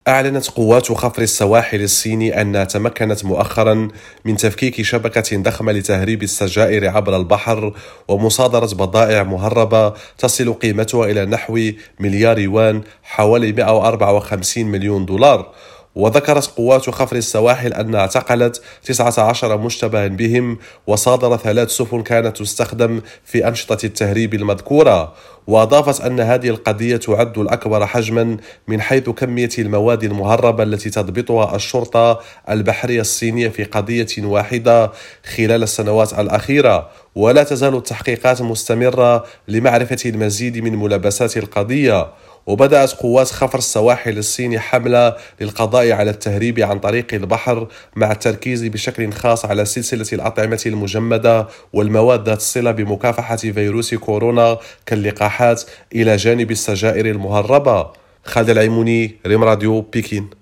أعلنت قوات خفر السواحل الصيني أنها تمكنت مؤخرا من تفكيك شبكة ضخمة لتهريب السجائر عبر البحر ومصادرة بضائع مهربة تصل قيمتها إلى نحو مليار يوان، حوالي 154 مليون دولار. وذكرت قوات خفر السواحل أنها اعتقلت 19 مشتبها بهم وصادرت 3 سفن كانت تستخدم في أنشطة التهريب المذكورة. وأضافت أن هذه القضية تعد الأكبر حجما من حيث كمية المواد المهربة التي تضبطها الشرطة البحرية الصينية في قضية واحدة خلال السنوات الأخيرة. ولا تزال التحقيقات مستمرة لمعرفة المزيد من ملابسات القضية. وبدأت قوات خفر السواحل الصيني حملة للقضاء على التهريب عن طريق البحر، مع التركيز بشكل خاص على سلسلة الأطعمة المجمدة والمواد ذات الصلة بمكافحة فيروس كورونا كاللقاحات، إلى جانب السجائر المهربة. خالد العيموني، ريم راديو، بكين.